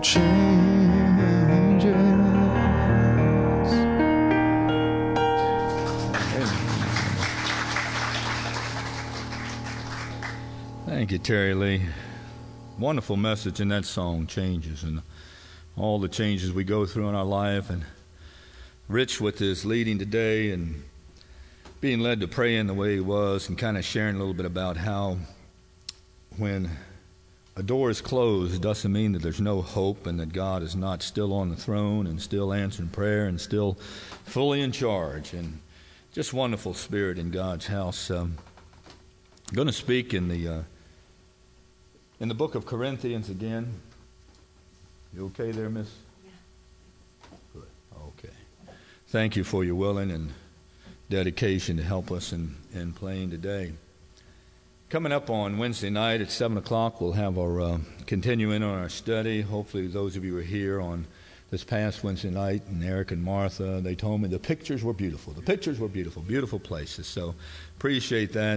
changes. Thank you, Terry Lee. Wonderful message in that song, Changes, and all the changes we go through in our life, and Rich with his leading today and being led to pray in the way he was, and kind of sharing a little bit about how when a door is closed, it doesn't mean that there's no hope and that God is not still on the throne and still answering prayer and still fully in charge. And just wonderful spirit in God's house. I'm going to speak in the book of Corinthians again. You okay there, Miss? Yeah. Good. Okay. Thank you for your willing and dedication to help us in playing today. Coming up on Wednesday night at 7 o'clock, we'll have our continuing on our study. Hopefully those of you who were here on this past Wednesday night, and Eric and Martha, they told me the pictures were beautiful. The pictures were beautiful, beautiful places. So appreciate that.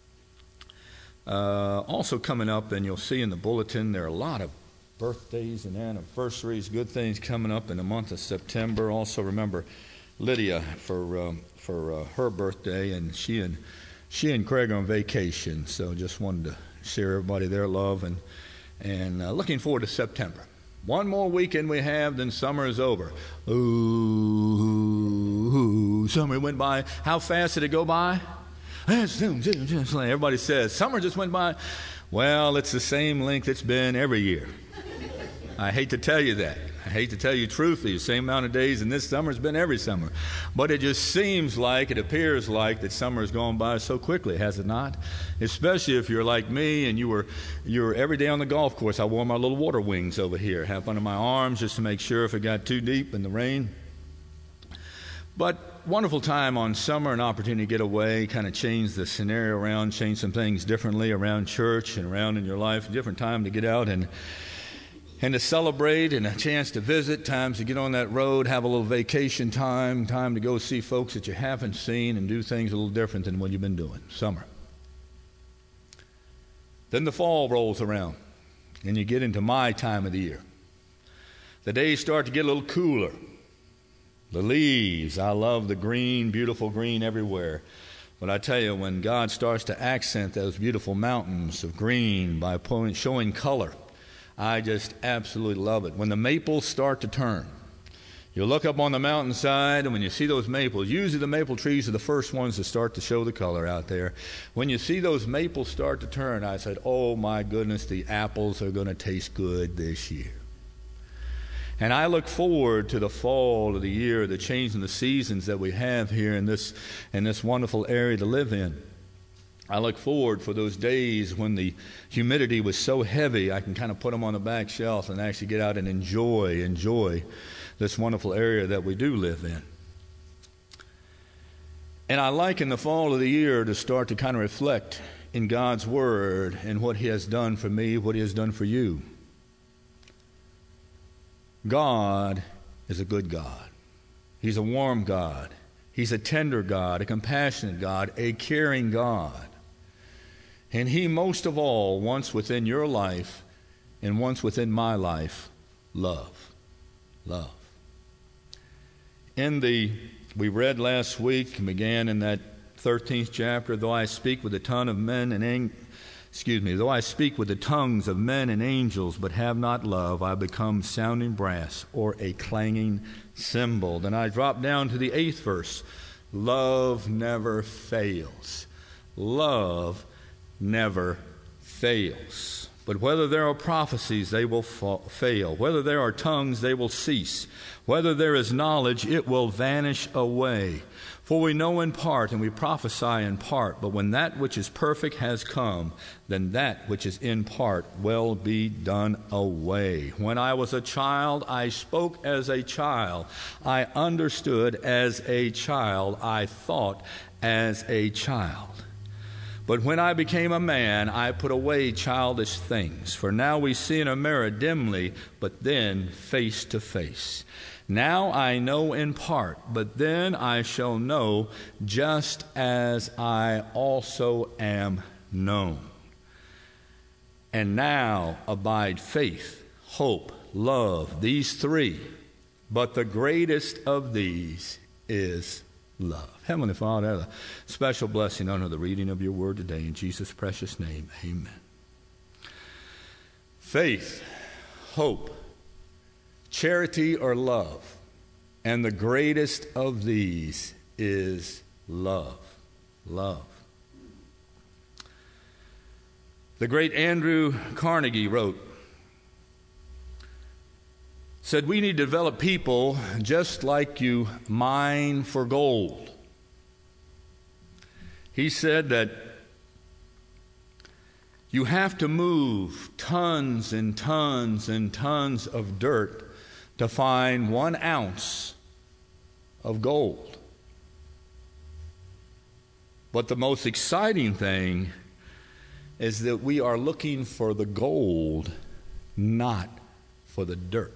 Also coming up, and you'll see in the bulletin, there are a lot of birthdays and anniversaries, good things coming up in the month of September. Also remember Lydia for her birthday, and she and Craig are on vacation, so just wanted to share everybody their love, and looking forward to September. One more weekend we have, then summer is over. Ooh, summer went by. How fast did it go by? Everybody says, summer just went by. Well, it's the same length it's been every year. I hate to tell you that. I hate to tell you truthfully, the same amount of days in this summer has been every summer. But it just seems like, it appears like that summer has gone by so quickly, has it not? Especially if you're like me and you're every day on the golf course. I wore my little water wings over here, have under my arms just to make sure if it got too deep in the rain. But wonderful time on summer, an opportunity to get away, kind of change the scenario around, change some things differently around church and around in your life. A different time to get out and to celebrate, and a chance to visit, times to get on that road, have a little vacation time to go see folks that you haven't seen and do things a little different than what you've been doing. Summer. Then the fall rolls around, and you get into my time of the year. The days start to get a little cooler. The leaves, I love the green, beautiful green everywhere. But I tell you, when God starts to accent those beautiful mountains of green by showing color, I just absolutely love it. When the maples start to turn, you look up on the mountainside, and when you see those maples, usually the maple trees are the first ones to start to show the color out there. When you see those maples start to turn, I said, oh my goodness, the apples are going to taste good this year. And I look forward to the fall of the year, the change in the seasons that we have here in this wonderful area to live in. I look forward for those days when the humidity was so heavy I can kind of put them on the back shelf and actually get out and enjoy this wonderful area that we do live in. And I like in the fall of the year to start to kind of reflect in God's Word and what He has done for me, what He has done for you. God is a good God. He's a warm God. He's a tender God, a compassionate God, a caring God. And He, most of all, wants within your life and wants within my life, love. Love. We read last week, and began in that 13th chapter, though I speak with the tongue of men and though I speak with the tongues of men and angels, but have not love, I become sounding brass or a clanging cymbal. Then I drop down to the 8th verse. Love never fails. Love never fails. But whether there are prophecies, they will fail. Whether there are tongues, they will cease. Whether there is knowledge, it will vanish away. For we know in part and we prophesy in part, but when that which is perfect has come, then that which is in part will be done away. When I was a child, I spoke as a child. I understood as a child. I thought as a child. But when I became a man, I put away childish things. For now we see in a mirror dimly, but then face to face. Now I know in part, but then I shall know just as I also am known. And now abide faith, hope, love, these three. But the greatest of these is love. Heavenly Father, a special blessing under the reading of your word today. In Jesus' precious name, amen. Faith, hope, charity, or love. And the greatest of these is love. Love. The great Andrew Carnegie said, we need to develop people just like you mine for gold. He said that you have to move tons and tons and tons of dirt to find 1 ounce of gold. But the most exciting thing is that we are looking for the gold, not for the dirt.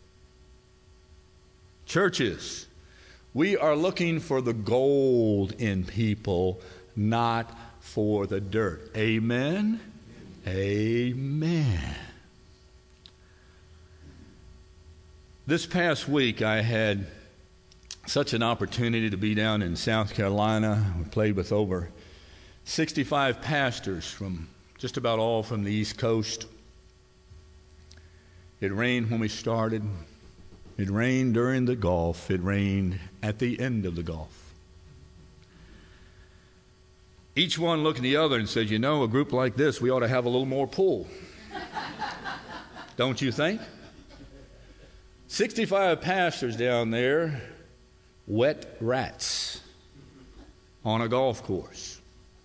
Churches, we are looking for the gold in people, not for the dirt. Amen? Amen. This past week, I had such an opportunity to be down in South Carolina. We played with over 65 pastors from just about all from the East Coast. It rained when we started. It rained during the golf. It rained at the end of the golf. Each one looked at the other and said, you know, a group like this, we ought to have a little more pull. Don't you think? 65 pastors down there, wet rats on a golf course.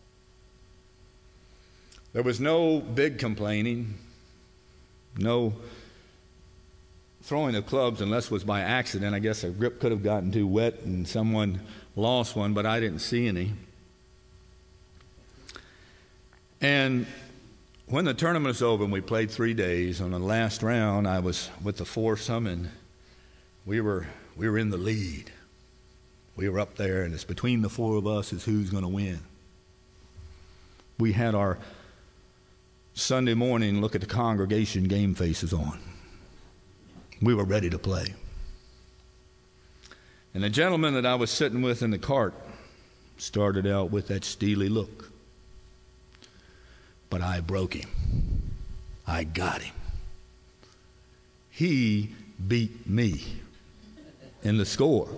There was no big complaining, no throwing of clubs unless it was by accident. I guess a grip could have gotten too wet and someone lost one, but I didn't see any. And when the tournament was over and we played 3 days, on the last round I was with the foursome and we were in the lead. We were up there and it's between the four of us is who's going to win. We had our Sunday morning look at the congregation game faces on. We were ready to play. And the gentleman that I was sitting with in the cart started out with that steely look. But I broke him. I got him. He beat me in the score.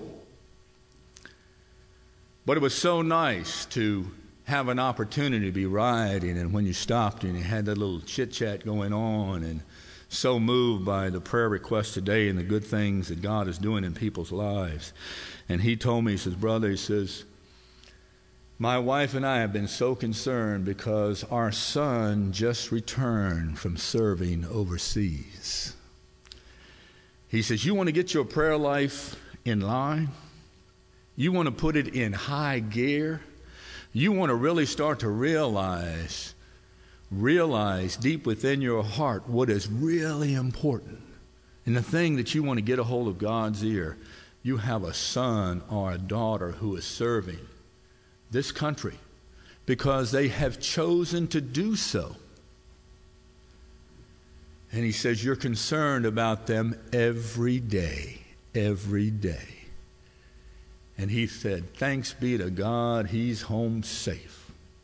But it was so nice to have an opportunity to be riding, and when you stopped and you had that little chit-chat going on, and so moved by the prayer request today and the good things that God is doing in people's lives. And he told me, he says, brother, he says, my wife and I have been so concerned because our son just returned from serving overseas. He says, you want to get your prayer life in line? You want to put it in high gear? You want to really start to realize deep within your heart what is really important. And the thing that you want to get a hold of God's ear, you have a son or a daughter who is serving this country because they have chosen to do so. And he says, you're concerned about them every day, every day. And he said, thanks be to God, he's home safe.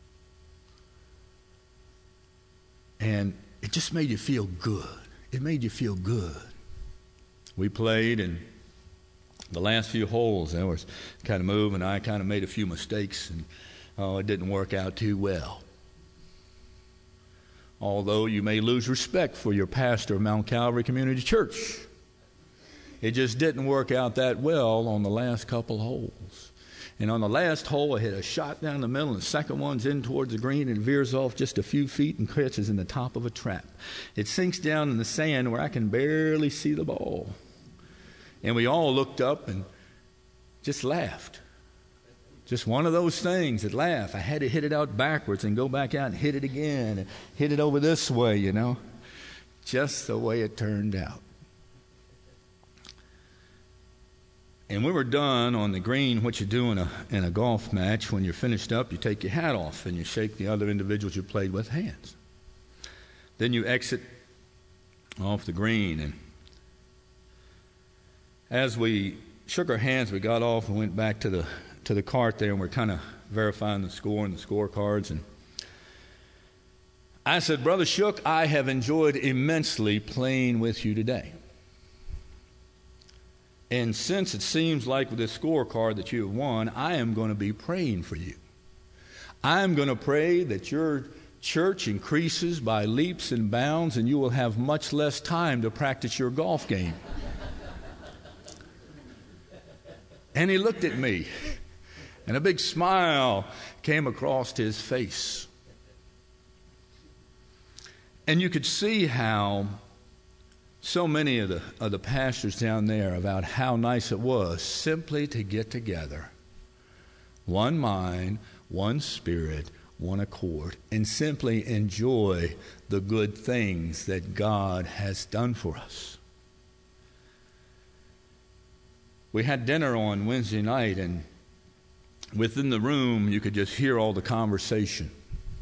And it just made you feel good. It made you feel good. We played, and the last few holes, I was kind of moving. I kind of made a few mistakes, and it didn't work out too well. Although you may lose respect for your pastor of Mount Calvary Community Church. It just didn't work out that well on the last couple holes. And on the last hole, I hit a shot down the middle, and the second one's in towards the green and veers off just a few feet and catches in the top of a trap. It sinks down in the sand where I can barely see the ball. And we all looked up and just laughed. Just one of those things that laugh. I had to hit it out backwards and go back out and hit it again and hit it over this way, you know. Just the way it turned out. And we were done on the green. What you do in a golf match, when you're finished up, you take your hat off and you shake the other individuals you played with hands. Then you exit off the green, and As we shook our hands, we got off and went back to the cart there, and we're kind of verifying the score and the scorecards. And I said, Brother Shook, I have enjoyed immensely playing with you today. And since it seems like with this scorecard that you have won, I am going to be praying for you. I am going to pray that your church increases by leaps and bounds, and you will have much less time to practice your golf game. And he looked at me, and a big smile came across his face. And you could see how so many of the pastors down there about how nice it was simply to get together, one mind, one spirit, one accord, and simply enjoy the good things that God has done for us. We had dinner on Wednesday night, and within the room you could just hear all the conversation.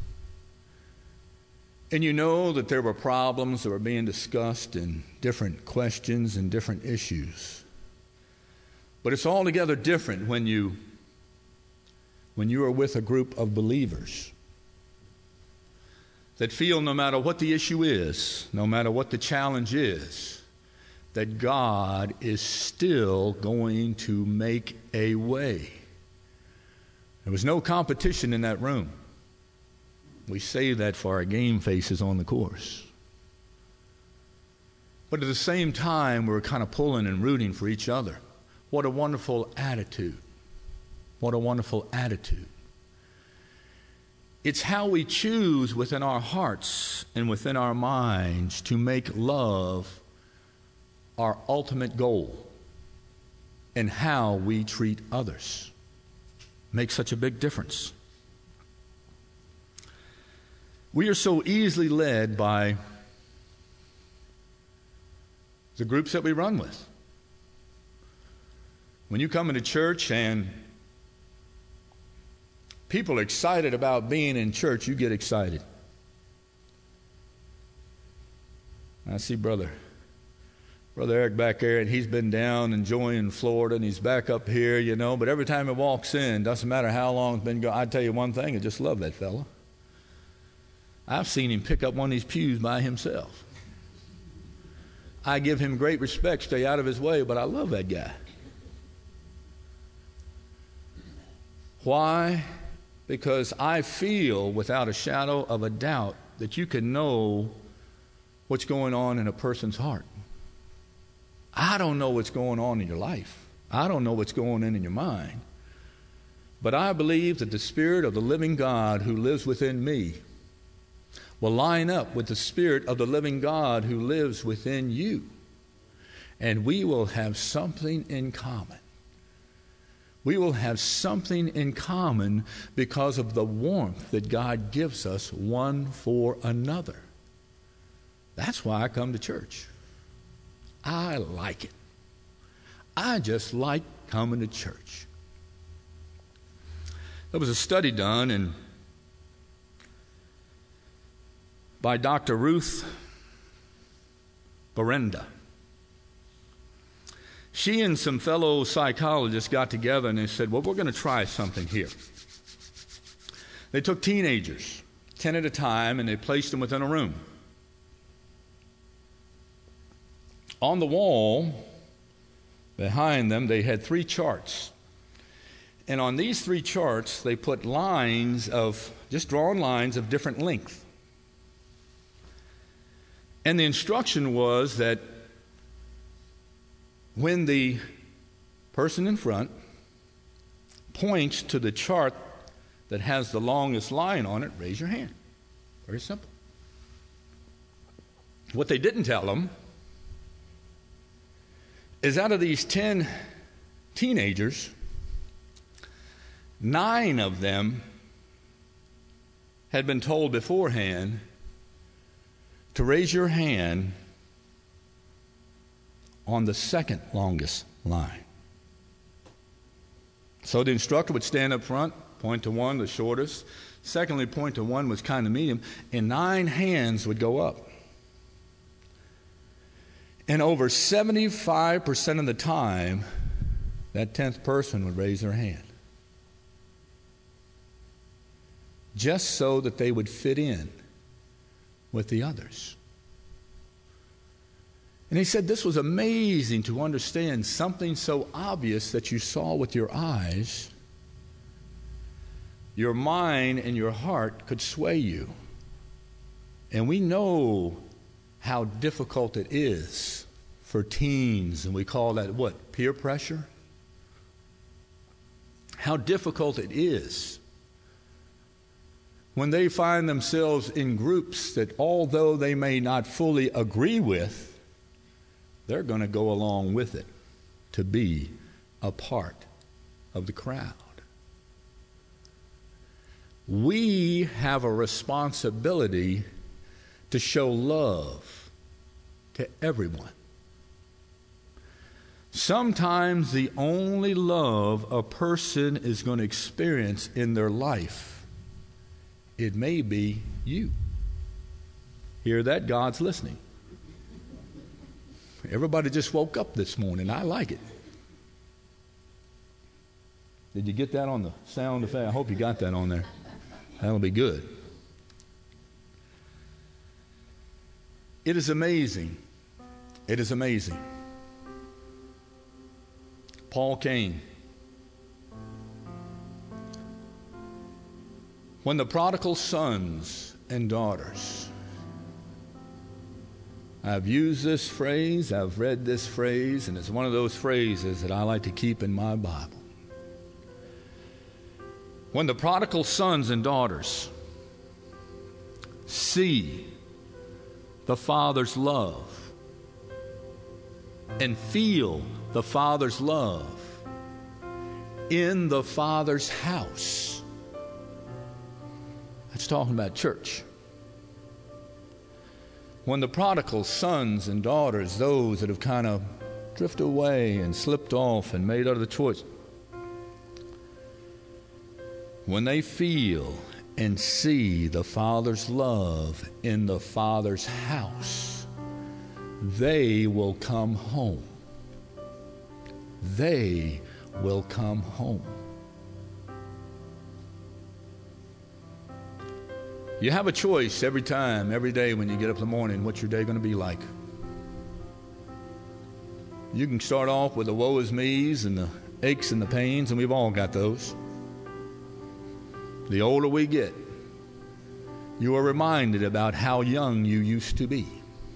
And you know that there were problems that were being discussed and different questions and different issues. But it's altogether different when you are with a group of believers that feel no matter what the issue is, no matter what the challenge is, that God is still going to make a way. There was no competition in that room. We say that for our game faces on the course. But at the same time, we're kind of pulling and rooting for each other. What a wonderful attitude. What a wonderful attitude. It's how we choose within our hearts and within our minds to make love our ultimate goal, and how we treat others makes such a big difference. We are so easily led by the groups that we run with. When you come into church and people are excited about being in church, you get excited. I see Brother Eric back there, and he's been down enjoying Florida, and he's back up here, you know, but every time he walks in, doesn't matter how long it's been going, I tell you one thing, I just love that fella. I've seen him pick up one of these pews by himself. I give him great respect, stay out of his way, but I love that guy. Why? Because I feel without a shadow of a doubt that you can know what's going on in a person's heart. I don't know what's going on in your life. I don't know what's going on in your mind. But I believe that the Spirit of the living God who lives within me will line up with the Spirit of the living God who lives within you. And we will have something in common. We will have something in common because of the warmth that God gives us one for another. That's why I come to church. I like it. I just like coming to church. There was a study done by Dr. Ruth Berenda. She and some fellow psychologists got together and they said, well, we're going to try something here. They took teenagers, 10 at a time, and they placed them within a room. On the wall behind them, they had 3 charts. And on these 3 charts, they put just drawn lines of different length. And the instruction was that when the person in front points to the chart that has the longest line on it, raise your hand. Very simple. What they didn't tell them is out of these 10 teenagers, 9 of them had been told beforehand to raise your hand on the second longest line. So the instructor would stand up front, point to one, the shortest. Secondly, point to one was kind of medium, and 9 hands would go up. And over 75% of the time, that 10th person would raise their hand, just so that they would fit in with the others. And he said this was amazing to understand something so obvious that you saw with your eyes. Your mind and your heart could sway you. And we know how difficult it is for teens, and we call that what? Peer pressure? How difficult it is when they find themselves in groups that, although they may not fully agree with, they're going to go along with it to be a part of the crowd. We have a responsibility to show love to everyone. Sometimes the only love a person is going to experience in their life, it may be you. Hear that? God's listening. Everybody just woke up this morning. I like it. Did you get that on the sound effect? I hope you got that on there. That'll be good. It is amazing. It is amazing. Paul Cain. When the prodigal sons and daughters, I've used this phrase, I've read this phrase, and it's one of those phrases that I like to keep in my Bible. When the prodigal sons and daughters see the Father's love and feel the Father's love in the Father's house, that's talking about church. When the prodigal sons and daughters, those that have kind of drifted away and slipped off and made other choice, when they feel and see the Father's love in the Father's house, they will come home. They will come home. You have a choice every time, every day when you get up in the morning, what's your day going to be like? You can start off with the woe is me's and the aches and the pains, and we've all got those. The older we get, you are reminded about how young you used to be.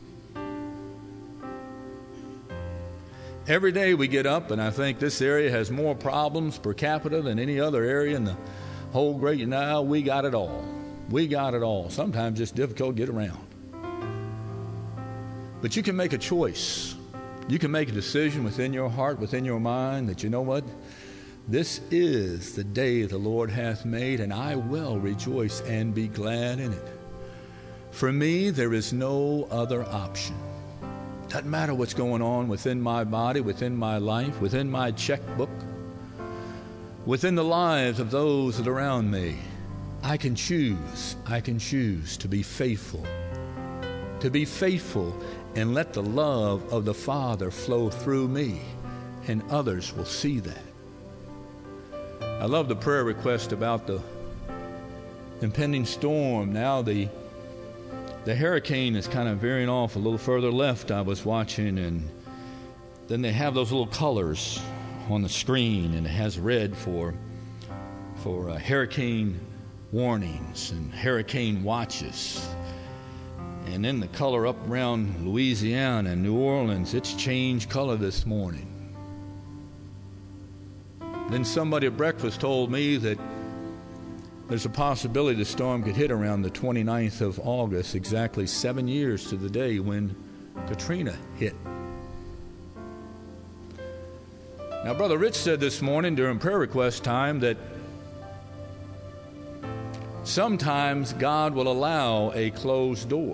Every day we get up, and I think this area has more problems per capita than any other area in the whole great. Now we got it all. We got it all. Sometimes it's difficult to get around. But you can make a choice. You can make a decision within your heart, within your mind, that you know what? This is the day the Lord hath made, and I will rejoice and be glad in it. For me, there is no other option. Doesn't matter what's going on within my body, within my life, within my checkbook, within the lives of those that are around me. I can choose to be faithful. To be faithful and let the love of the Father flow through me, and others will see that. I love the prayer request about the impending storm. Now the hurricane is kind of veering off a little further left, I was watching, and then they have those little colors on the screen, and it has red for hurricane warnings and hurricane watches. And then the color up around Louisiana and New Orleans, it's changed color this morning. Then somebody at breakfast told me that there's a possibility the storm could hit around the 29th of August, exactly 7 years to the day when Katrina hit. Now, Brother Rich said this morning during prayer request time that sometimes God will allow a closed door.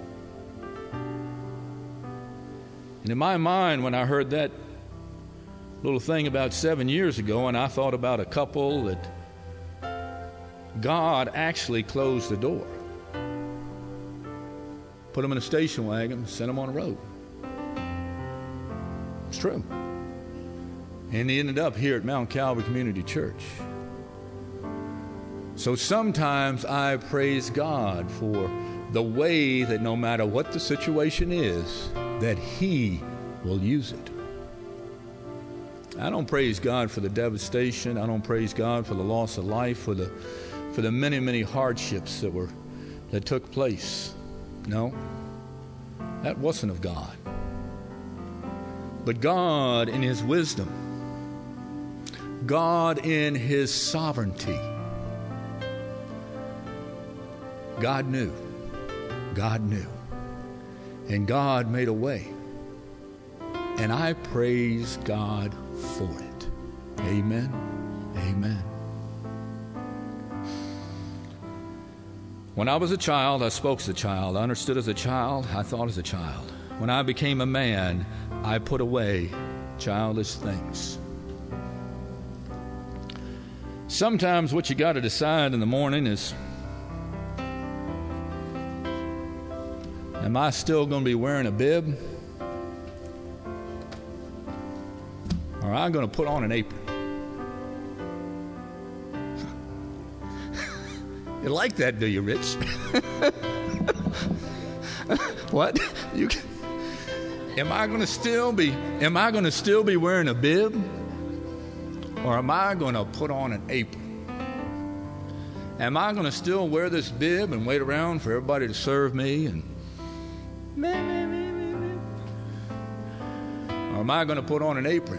And in my mind, when I heard that little thing about 7 years ago, and I thought about a couple that God actually closed the door. Put them in a station wagon, sent them on the road. It's true. And he ended up here at Mount Calvary Community Church. So sometimes I praise God for the way that no matter what the situation is, that he will use it. I don't praise God for the devastation. I don't praise God for the loss of life, for the many, many hardships that took place. No, that wasn't of God. But God in his wisdom, God in his sovereignty, God knew. And God made a way. And I praise God for it. Amen. Amen. When I was a child, I spoke as a child. I understood as a child. I thought as a child. When I became a man, I put away childish things. Sometimes what you got to decide in the morning is, am I still going to be wearing a bib? Or am I going to put on an apron? You like that, do you, Rich? What? Am I going to still be wearing a bib? Or am I going to put on an apron? Am I going to still wear this bib and wait around for everybody to serve me and or am I going to put on an apron?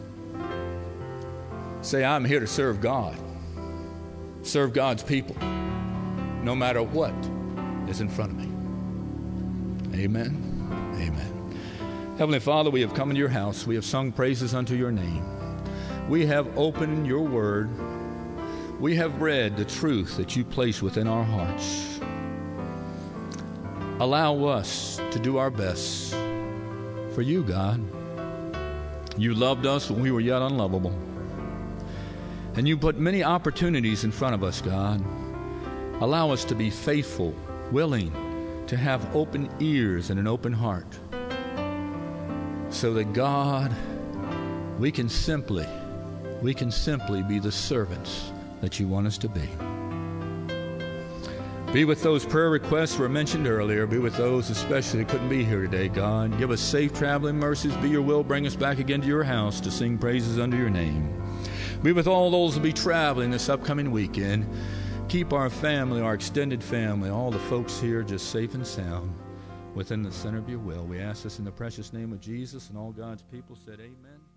Say, I'm here to serve God. Serve God's people. No matter what is in front of me. Amen. Amen. Heavenly Father, we have come into your house. We have sung praises unto your name. We have opened your word. We have read the truth that you place within our hearts. Allow us to do our best for you, God. You loved us when we were yet unlovable. And you put many opportunities in front of us, God. Allow us to be faithful, willing to have open ears and an open heart. So that, God, we can simply be the servants that you want us to be. Be with those prayer requests that were mentioned earlier. Be with those especially that couldn't be here today, God. Give us safe traveling mercies. Be your will. Bring us back again to your house to sing praises under your name. Be with all those who will be traveling this upcoming weekend. Keep our family, our extended family, all the folks here just safe and sound within the center of your will. We ask this in the precious name of Jesus, and all God's people said amen.